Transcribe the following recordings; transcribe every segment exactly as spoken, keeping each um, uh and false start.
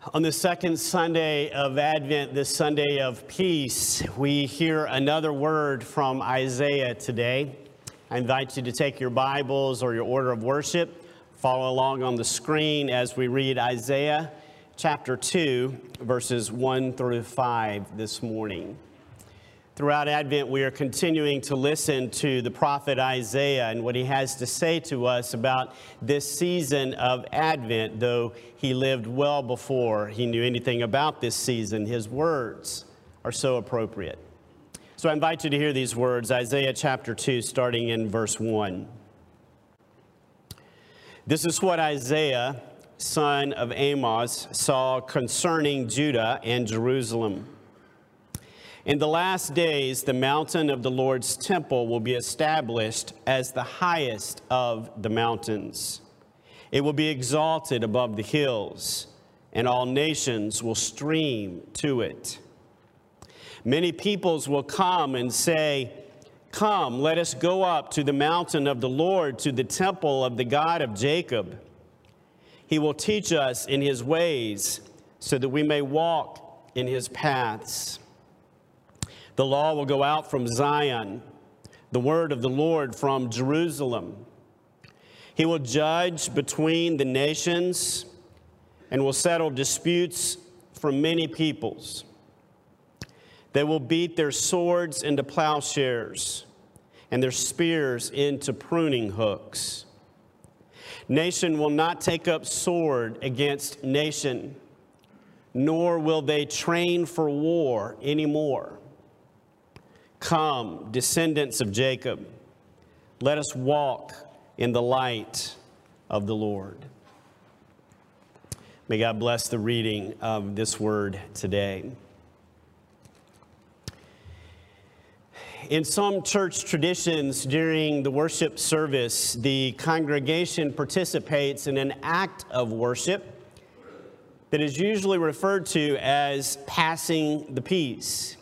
On the second Sunday of Advent, this Sunday of peace, we hear another word from Isaiah today. I invite you to take your Bibles or your order of worship, follow along on the screen as we read Isaiah chapter two, verses one through five this morning. Throughout Advent, we are continuing to listen to the prophet Isaiah and what he has to say to us about this season of Advent. Though he lived well before he knew anything about this season, his words are so appropriate. So I invite you to hear these words, Isaiah chapter two, starting in verse one. This is what Isaiah, son of Amos, saw concerning Judah and Jerusalem. In the last days, the mountain of the Lord's temple will be established as the highest of the mountains. It will be exalted above the hills, and all nations will stream to it. Many peoples will come and say, "Come, let us go up to the mountain of the Lord, to the temple of the God of Jacob. He will teach us in his ways, so that we may walk in his paths." The law will go out from Zion, the word of the Lord from Jerusalem. He will judge between the nations and will settle disputes from many peoples. They will beat their swords into plowshares and their spears into pruning hooks. Nation will not take up sword against nation, nor will they train for war anymore. Come, descendants of Jacob, let us walk in the light of the Lord. May God bless the reading of this word today. In some church traditions during the worship service, the congregation participates in an act of worship that is usually referred to as passing the peace.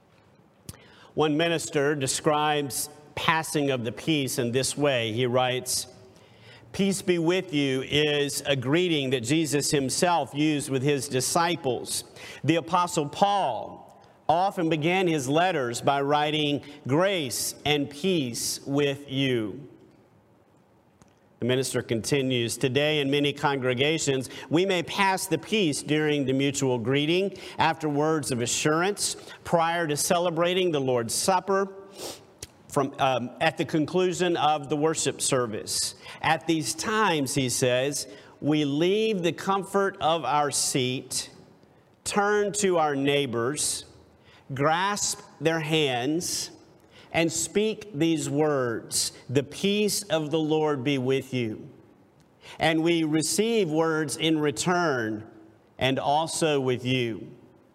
One minister describes passing of the peace in this way. He writes, "Peace be with you" is a greeting that Jesus himself used with his disciples. The Apostle Paul often began his letters by writing, "Grace and peace with you." The minister continues, "Today in many congregations, we may pass the peace during the mutual greeting, after words of assurance, prior to celebrating the Lord's Supper, from um, at the conclusion of the worship service. At these times," he says, "we leave the comfort of our seat, turn to our neighbors, grasp their hands, and speak these words, 'The peace of the Lord be with you.' And we receive words in return, and also with you."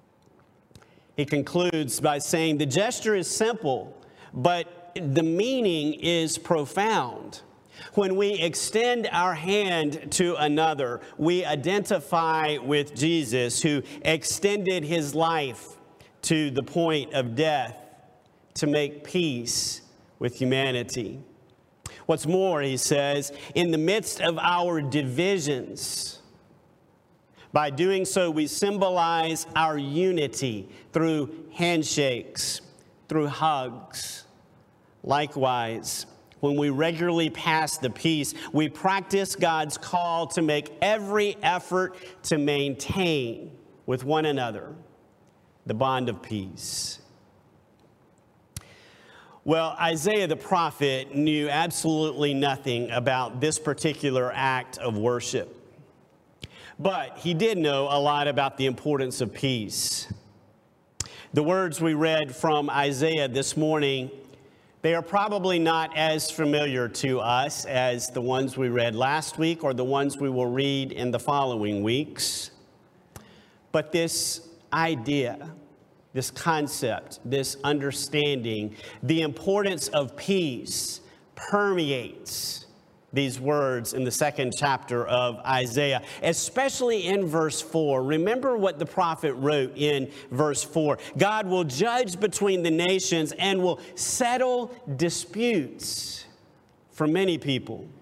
He concludes by saying the gesture is simple, but the meaning is profound. When we extend our hand to another, we identify with Jesus, who extended his life to the point of death to make peace with humanity. What's more, he says, in the midst of our divisions, by doing so, we symbolize our unity through handshakes, through hugs. Likewise, when we regularly pass the peace, we practice God's call to make every effort to maintain with one another the bond of peace. Well, Isaiah the prophet knew absolutely nothing about this particular act of worship. But he did know a lot about the importance of peace. The words we read from Isaiah this morning, they are probably not as familiar to us as the ones we read last week or the ones we will read in the following weeks. But this idea, this concept, this understanding, the importance of peace permeates these words in the second chapter of Isaiah, especially in verse four. Remember what the prophet wrote in verse four. God will judge between the nations and will settle disputes for many people.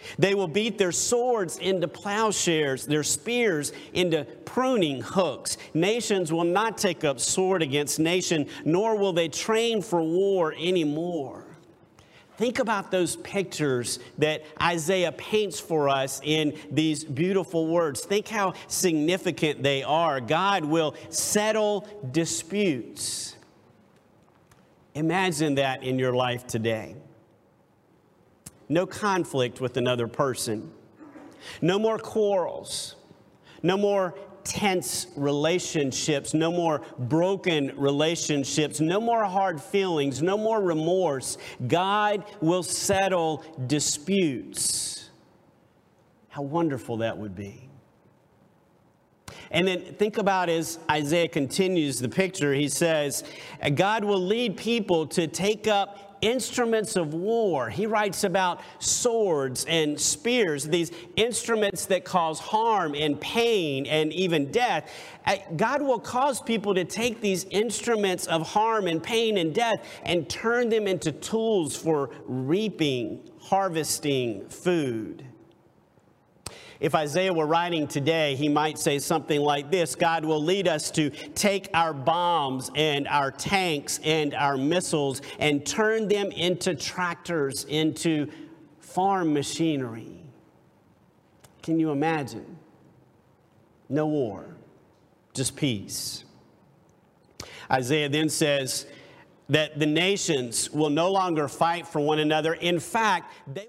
They will beat their swords into plowshares, their spears into pruning hooks. Nations will not take up sword against nation, nor will they train for war anymore. Think about those pictures that Isaiah paints for us in these beautiful words. Think how significant they are. God will settle disputes. Imagine that in your life today. No conflict with another person. No more quarrels. No more tense relationships, no more broken relationships, no more hard feelings, no more remorse. God will settle disputes. How wonderful that would be. And then think about as Isaiah continues the picture, he says, God will lead people to take up instruments of war. He writes about swords and spears, these instruments that cause harm and pain and even death. God will cause people to take these instruments of harm and pain and death and turn them into tools for reaping, harvesting food. If Isaiah were writing today, he might say something like this: God will lead us to take our bombs and our tanks and our missiles and turn them into tractors, into farm machinery. Can you imagine? No war, just peace. Isaiah then says that the nations will no longer fight for one another. In fact, they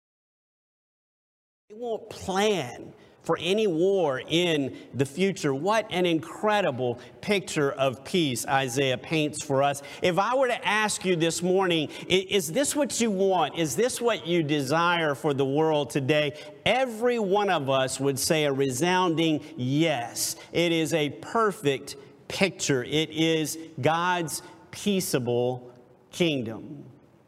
They won't plan for any war in the future. What an incredible picture of peace Isaiah paints for us. If I were to ask you this morning, is this what you want? Is this what you desire for the world today? Every one of us would say a resounding yes. It is a perfect picture. It is God's peaceable kingdom.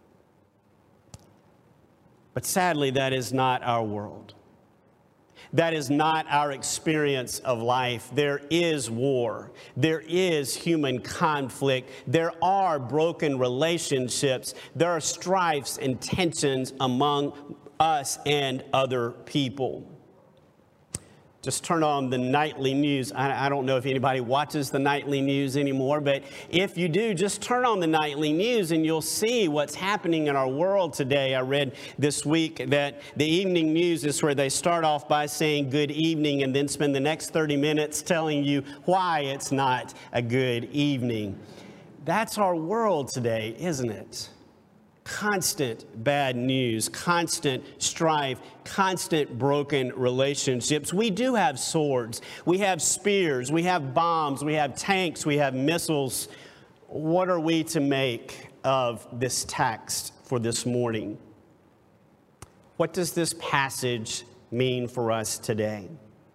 But sadly, that is not our world. That is not our experience of life. There is war. There is human conflict. There are broken relationships. There are strifes and tensions among us and other people. Just turn on the nightly news. I, I don't know if anybody watches the nightly news anymore, but if you do, just turn on the nightly news and you'll see what's happening in our world today. I read this week that the evening news is where they start off by saying good evening and then spend the next thirty minutes telling you why it's not a good evening. That's our world today, isn't it? Constant bad news, constant strife, constant broken relationships. We do have swords, we have spears, we have bombs, we have tanks, we have missiles. What are we to make of this text for this morning? What does this passage mean for us today?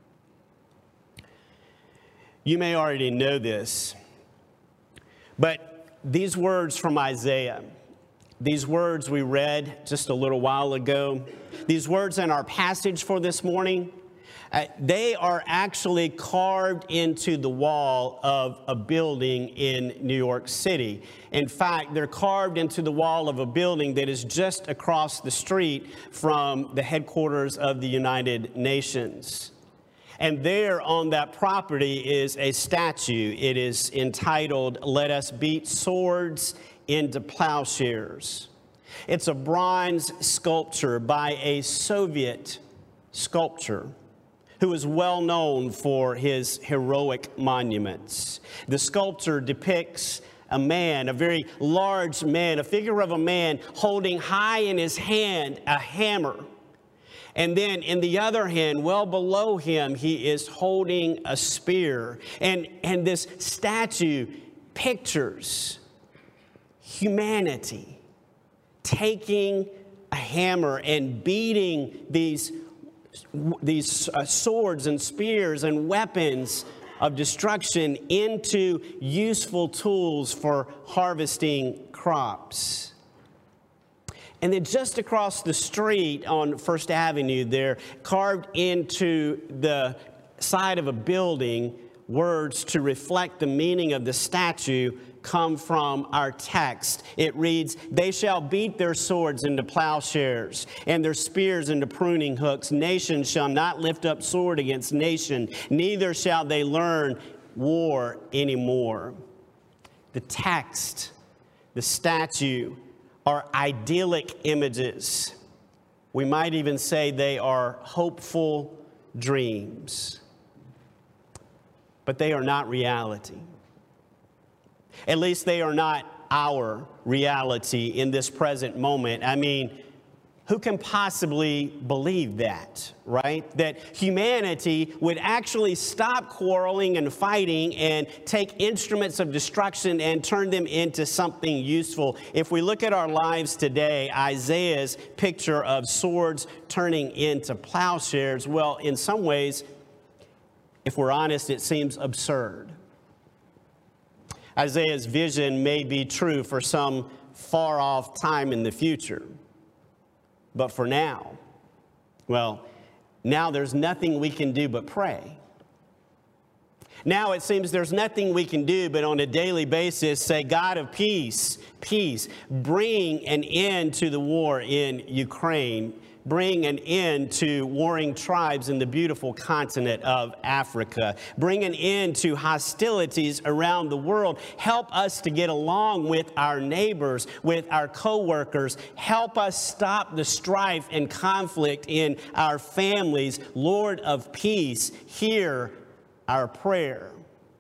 You may already know this, but these words from Isaiah, these words we read just a little while ago, these words in our passage for this morning, uh, they are actually carved into the wall of a building in New York City. In fact, they're carved into the wall of a building that is just across the street from the headquarters of the United Nations. And there on that property is a statue. It is entitled, "Let Us Beat Swords into Plowshares." It's a bronze sculpture by a Soviet sculptor who is well known for his heroic monuments. The sculpture depicts a man, a very large man, a figure of a man holding high in his hand a hammer. And then in the other hand, well below him, he is holding a spear. And, and this statue pictures humanity taking a hammer and beating these, these uh, swords and spears and weapons of destruction into useful tools for harvesting crops. And then just across the street on First Avenue there, carved into the side of a building, words to reflect the meaning of the statue come from our text. It reads, "They shall beat their swords into plowshares and their spears into pruning hooks. Nation shall not lift up sword against nation, neither shall they learn war anymore." The text, the statue, are idyllic images. We might even say they are hopeful dreams. But they are not reality. At least they are not our reality in this present moment. I mean, who can possibly believe that, right? That humanity would actually stop quarreling and fighting and take instruments of destruction and turn them into something useful. If we look at our lives today, Isaiah's picture of swords turning into plowshares, well, in some ways, if we're honest, it seems absurd. Isaiah's vision may be true for some far-off time in the future. But for now, well, now there's nothing we can do but pray. Now it seems there's nothing we can do but on a daily basis say, "God of peace, peace, bring an end to the war in Ukraine. Bring an end to warring tribes in the beautiful continent of Africa. Bring an end to hostilities around the world. Help us to get along with our neighbors, with our co-workers. Help us stop the strife and conflict in our families. Lord of peace, hear our prayer."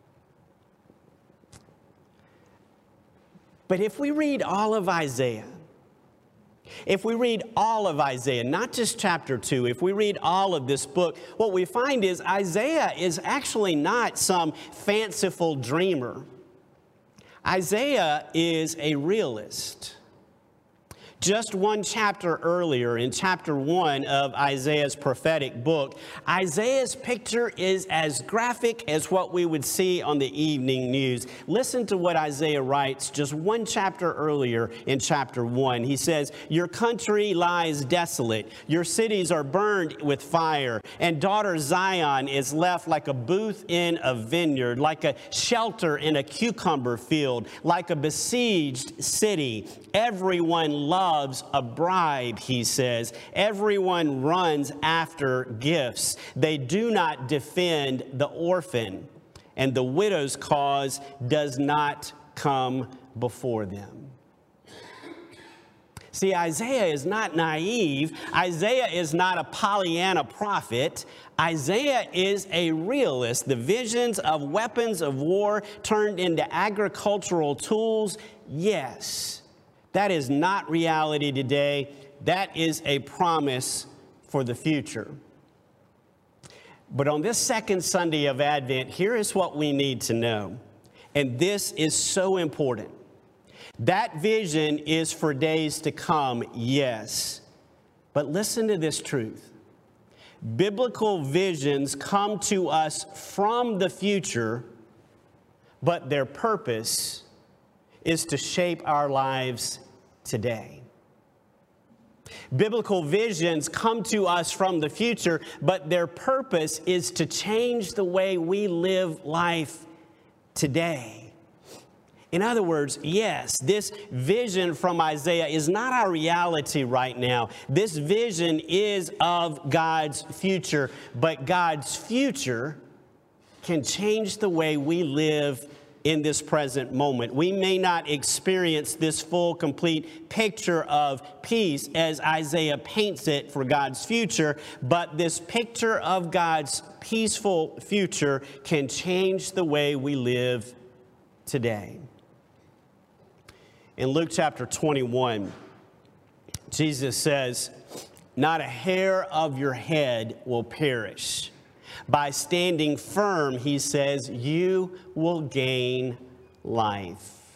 But if we read all of Isaiah, If we read all of Isaiah, not just chapter two, if we read all of this book, what we find is Isaiah is actually not some fanciful dreamer. Isaiah is a realist. Just one chapter earlier, in chapter one of Isaiah's prophetic book, Isaiah's picture is as graphic as what we would see on the evening news. Listen to what Isaiah writes just one chapter earlier in chapter one. He says, "Your country lies desolate. Your cities are burned with fire. And daughter Zion is left like a booth in a vineyard, like a shelter in a cucumber field, like a besieged city. Everyone loves loves a bribe," he says. "Everyone runs after gifts. They do not defend the orphan, and the widow's cause does not come before them." See, Isaiah is not naive. Isaiah is not a Pollyanna prophet. Isaiah is a realist. The visions of weapons of war turned into agricultural tools, yes. That is not reality today. That is a promise for the future. But on this second Sunday of Advent, here is what we need to know. And this is so important. That vision is for days to come, yes. But listen to this truth. Biblical visions come to us from the future, but their purpose is to shape our lives today. Biblical visions come to us from the future, but their purpose is to change the way we live life today. In other words, yes, this vision from Isaiah is not our reality right now. This vision is of God's future, but God's future can change the way we live in this present moment. We may not experience this full, complete picture of peace as Isaiah paints it for God's future, but this picture of God's peaceful future can change the way we live today. In Luke chapter twenty-one, Jesus says, "Not a hair of your head will perish. By standing firm," he says, "you will gain life."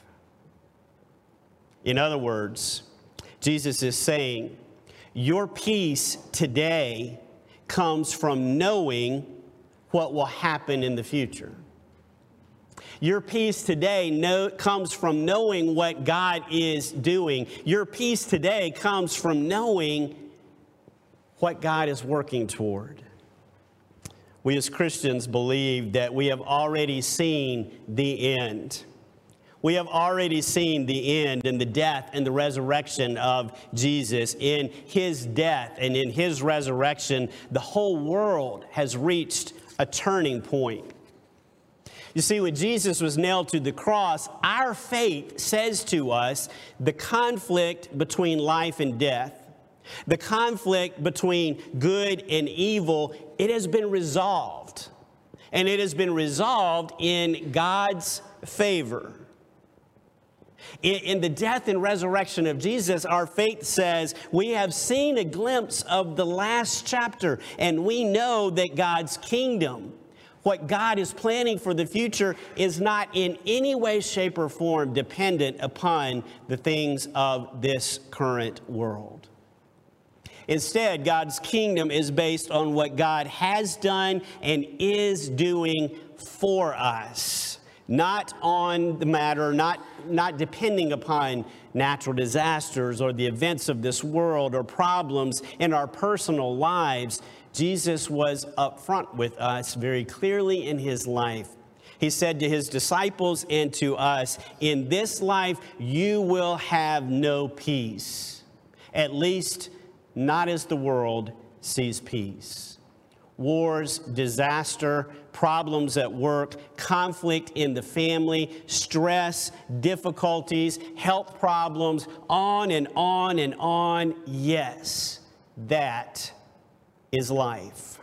In other words, Jesus is saying, your peace today comes from knowing what will happen in the future. Your peace today know, comes from knowing what God is doing. Your peace today comes from knowing what God is working toward. We as Christians believe that we have already seen the end. We have already seen the end in the death and the resurrection of Jesus. In his death and in his resurrection, the whole world has reached a turning point. You see, when Jesus was nailed to the cross, our faith says to us the conflict between life and death, the conflict between good and evil, it has been resolved. And it has been resolved in God's favor. In, in the death and resurrection of Jesus, our faith says we have seen a glimpse of the last chapter, and we know that God's kingdom, what God is planning for the future, is not in any way, shape, or form dependent upon the things of this current world. Instead, God's kingdom is based on what God has done and is doing for us, not on the matter, not, not depending upon natural disasters or the events of this world or problems in our personal lives. Jesus was upfront with us very clearly in his life. He said to his disciples and to us, in this life you will have no peace, at least not as the world sees peace. Wars, disaster, problems at work, conflict in the family, stress, difficulties, health problems, on and on and on. Yes, that is life.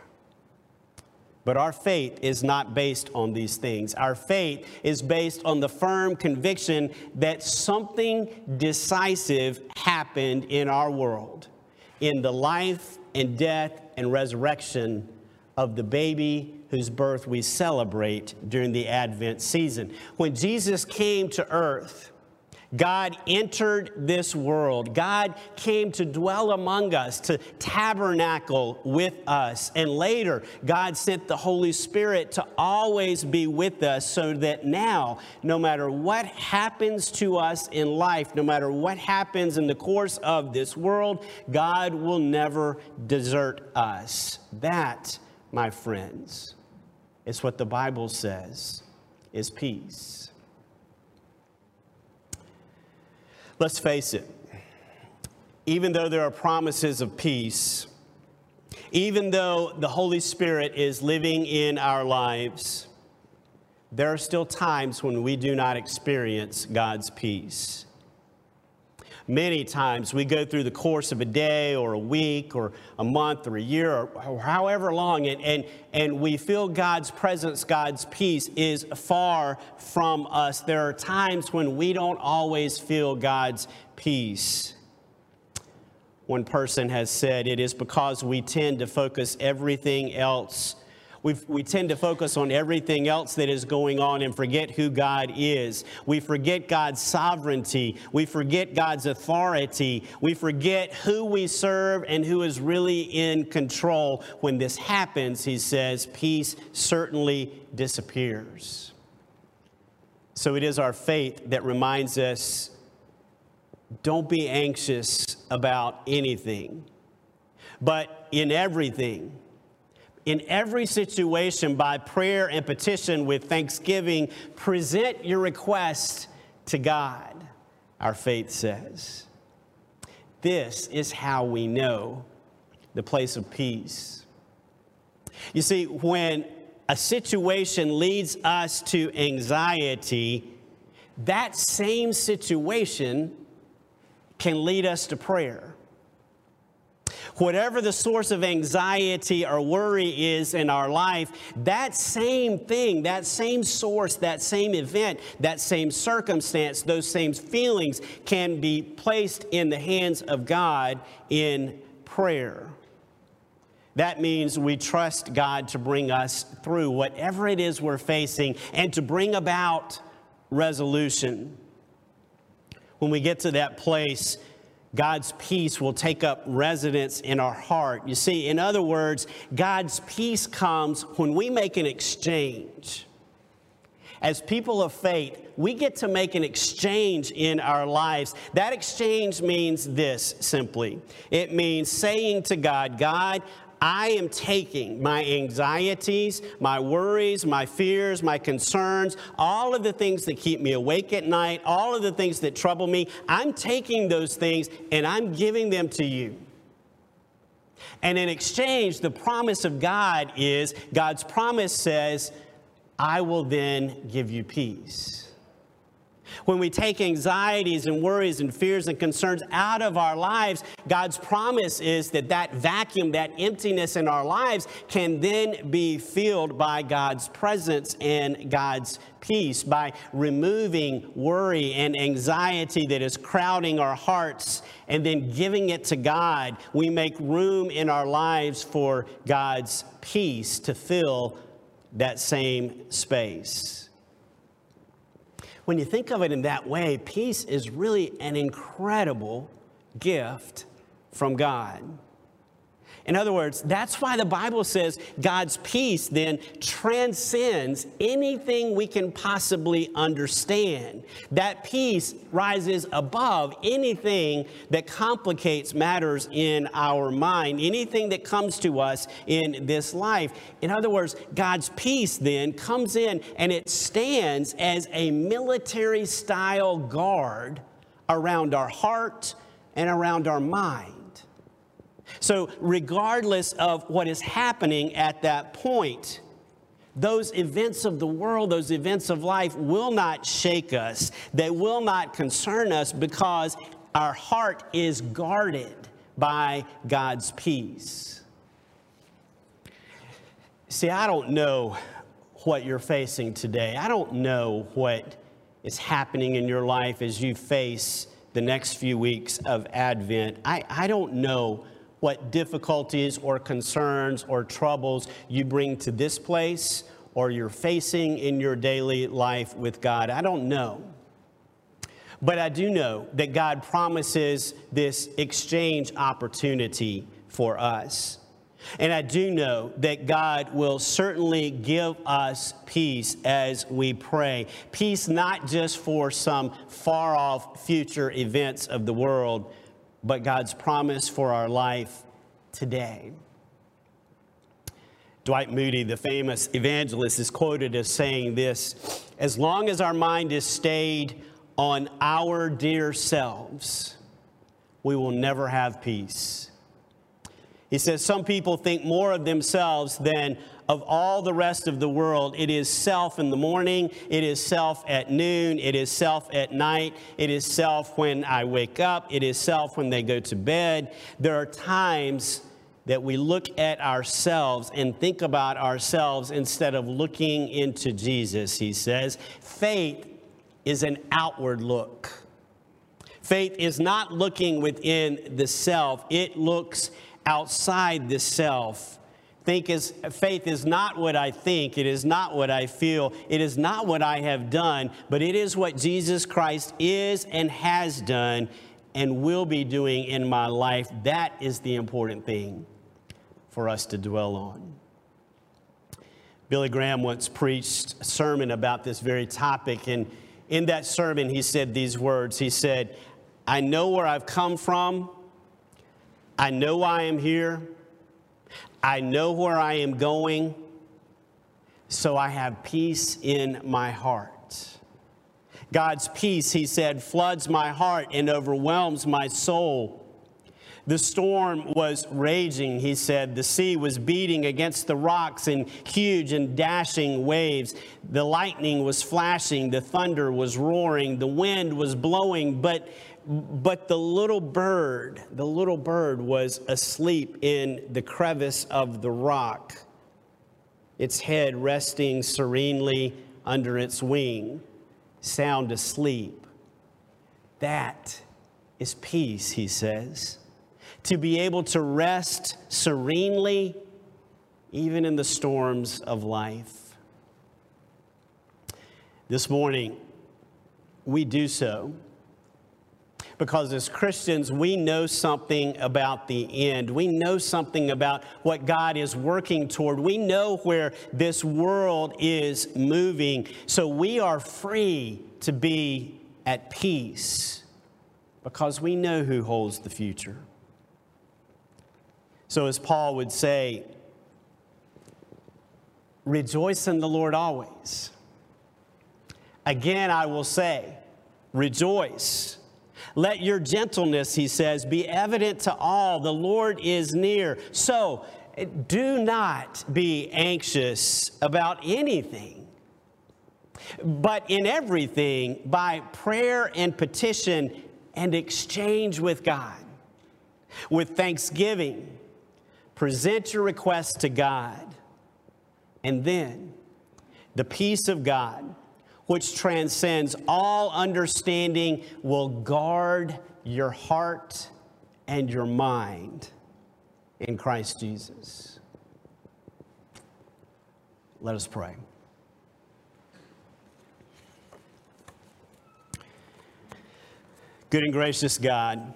But our faith is not based on these things. Our faith is based on the firm conviction that something decisive happened in our world, in the life and death and resurrection of the baby whose birth we celebrate during the Advent season. When Jesus came to earth, God entered this world. God came to dwell among us, to tabernacle with us. And later, God sent the Holy Spirit to always be with us, so that now, no matter what happens to us in life, no matter what happens in the course of this world, God will never desert us. That, my friends, is what the Bible says is peace. Let's face it, even though there are promises of peace, even though the Holy Spirit is living in our lives, there are still times when we do not experience God's peace. Many times we go through the course of a day or a week or a month or a year or, or however long, and, and, and we feel God's presence, God's peace is far from us. There are times when we don't always feel God's peace. One person has said it is because we tend to focus everything else We we tend to focus on everything else that is going on and forget who God is. We forget God's sovereignty. We forget God's authority. We forget who we serve and who is really in control. When this happens, he says, peace certainly disappears. So it is our faith that reminds us, don't be anxious about anything, but in everything, in every situation, by prayer and petition with thanksgiving, present your request to God, our faith says. This is how we know the place of peace. You see, when a situation leads us to anxiety, that same situation can lead us to prayer. Whatever the source of anxiety or worry is in our life, that same thing, that same source, that same event, that same circumstance, those same feelings can be placed in the hands of God in prayer. That means we trust God to bring us through whatever it is we're facing and to bring about resolution. When we get to that place, God's peace will take up residence in our heart. You see, in other words, God's peace comes when we make an exchange. As people of faith, we get to make an exchange in our lives. That exchange means this simply. It means saying to God, God, I am taking my anxieties, my worries, my fears, my concerns, all of the things that keep me awake at night, all of the things that trouble me, I'm taking those things and I'm giving them to you. And in exchange, the promise of God is, God's promise says, I will then give you peace. When we take anxieties and worries and fears and concerns out of our lives, God's promise is that that vacuum, that emptiness in our lives can then be filled by God's presence and God's peace, by removing worry and anxiety that is crowding our hearts and then giving it to God. We make room in our lives for God's peace to fill that same space. When you think of it in that way, peace is really an incredible gift from God. In other words, that's why the Bible says God's peace then transcends anything we can possibly understand. That peace rises above anything that complicates matters in our mind, anything that comes to us in this life. In other words, God's peace then comes in and it stands as a military-style guard around our heart and around our mind. So regardless of what is happening at that point, those events of the world, those events of life will not shake us. They will not concern us because our heart is guarded by God's peace. See, I don't know what you're facing today. I don't know what is happening in your life as you face the next few weeks of Advent. I, I don't know what difficulties or concerns or troubles you bring to this place or you're facing in your daily life with God. I don't know. But I do know that God promises this exchange opportunity for us. And I do know that God will certainly give us peace as we pray. Peace not just for some far-off future events of the world, but God's promise for our life today. Dwight Moody, the famous evangelist, is quoted as saying this: as long as our mind is stayed on our dear selves, we will never have peace. He says some people think more of themselves than of all the rest of the world. It is self in the morning. It is self at noon. It is self at night. It is self when I wake up. It is self when they go to bed. There are times that we look at ourselves and think about ourselves instead of looking into Jesus, he says. Faith is an outward look. Faith is not looking within the self. It looks outside the self. Think is, faith is not what I think. It is not what I feel. It is not what I have done, but it is what Jesus Christ is and has done and will be doing in my life. That is the important thing for us to dwell on. Billy Graham once preached a sermon about this very topic, and in that sermon he said these words. He said, I know where I've come from. I know why I am here. I know where I am going. So I have peace in my heart. God's peace, he said, floods my heart and overwhelms my soul. The storm was raging, he said. The sea was beating against the rocks in huge and dashing waves. The lightning was flashing. The thunder was roaring. The wind was blowing. But, but the little bird, the little bird was asleep in the crevice of the rock, its head resting serenely under its wing, sound asleep. That is peace, he says. To be able to rest serenely, even in the storms of life. This morning, we do so because as Christians, we know something about the end. We know something about what God is working toward. We know where this world is moving. So we are free to be at peace because we know who holds the future. So as Paul would say, rejoice in the Lord always. Again, I will say, rejoice. Let your gentleness, he says, be evident to all. The Lord is near. So do not be anxious about anything, but in everything, by prayer and petition and exchange with God, with thanksgiving, present your requests to God. And then the peace of God, which transcends all understanding, will guard your heart and your mind in Christ Jesus. Let us pray. Good and gracious God,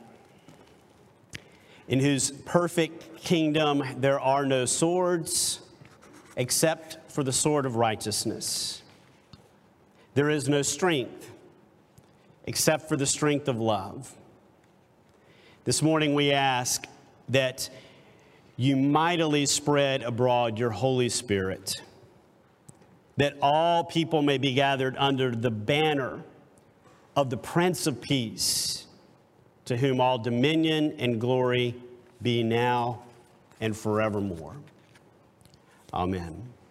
in whose perfect kingdom there are no swords except for the sword of righteousness. There is no strength except for the strength of love. This morning we ask that you mightily spread abroad your Holy Spirit, that all people may be gathered under the banner of the Prince of Peace, to whom all dominion and glory be now and forevermore. Amen.